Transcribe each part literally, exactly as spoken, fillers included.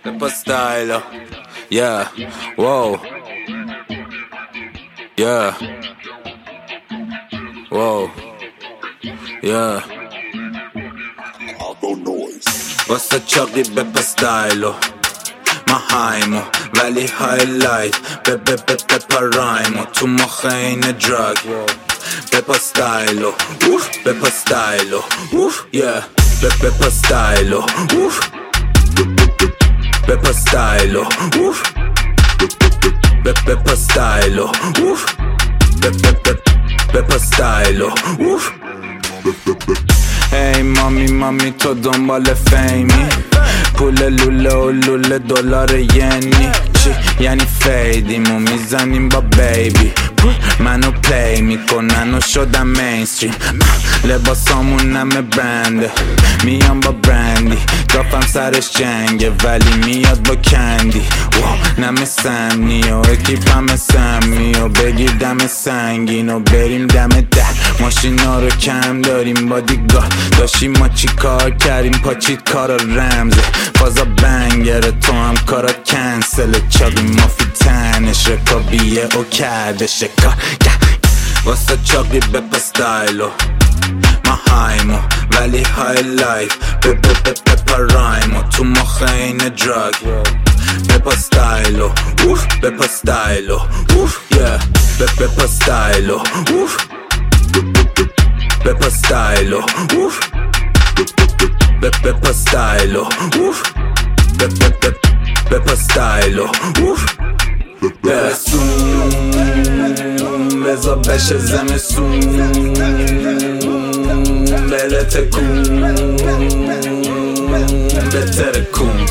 Peppa Stylo, yeah, whoa, yeah, whoa, yeah. واسه چاقی Peppa Stylo مهایمو ولی هایلایت به به به Peppa رایمو تو مخ این دراگ Peppa Stylo اوف Peppa Stylo اوف yeah Peppa Stylo اوف Peppa Stylo اوف Peppa Stylo اوف Peppa Stylo اوف هی مامی مامی تو دنبال فیمی پول لوله و لوله دلار ینی چی یعنی فیدیمو میزنیم با بیبی منو پلی میکنن و شدم مینستریم لباسامون همه برنده میام با برندی دافم سرش جنگه ولی میاد با کندی نمه سمنی و اکیپم سمی و بگیر دم سنگین و بریم دم ده ماشینا رو کم داریم با دیگاه داشتیم ما چی کار کردیم پاچید کارا رمزه فازا بنگره تو هم کارا کنسل چاقی مافی تنش رکابیه او کرده شکار واسه چاقی Peppa Stylo مهایمو ولی هایلایت به به به Peppa رایمو تو مخ این دراگ Peppa Stylo اوف Peppa Stylo اوف yeah Peppa Stylo اوف Peppa Stylo اوف Peppa Stylo اوف Peppa Stylo اوف برسون بزا بشه زمسون بله تکون بهتره کون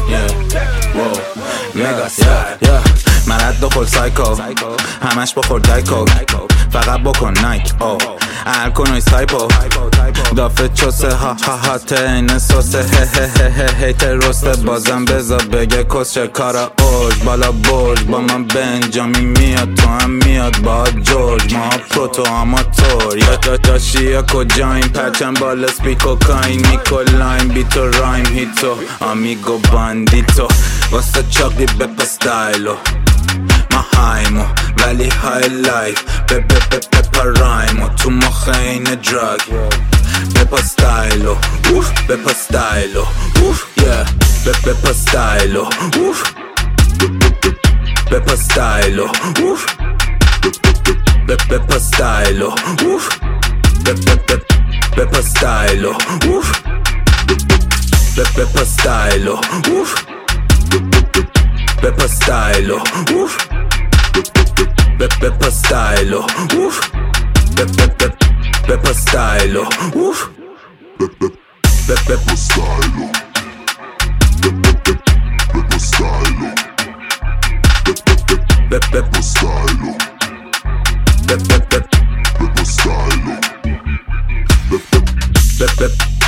مگا سر من رد دخل سایکو همش بخور دایکو فقط بکن نایک او الکونوی سایپو دافه چوسه ها ها ها تین سوسه هه هه هه هه تروسته بازم بزا بگه کسچه کارا اوج بالا برج با من بنجامی میاد تو هم میاد با جورج ما پروتو آماتور یا دا داشی یا کجاییم پرچم بالا سپیکو کاین نیکولاین بیتو رایم هیتو آمیگو باندیتو واسه چاقی Peppa Stylo مهایمو ولی هایلایت به به به Peppa رایمو تو مخ این دراگ Peppa Stylo اوف Peppa Stylo اوف yeah Peppa Stylo اوف Peppa Stylo اوف Peppa Stylo اوف Peppa Stylo اوف Peppa Stylo اوف Peppa Stylo oof Peppa Stylo oof Peppa Stylo oof Peppa Stylo Peppa Stylo Peppa Stylo Peppa Stylo Peppa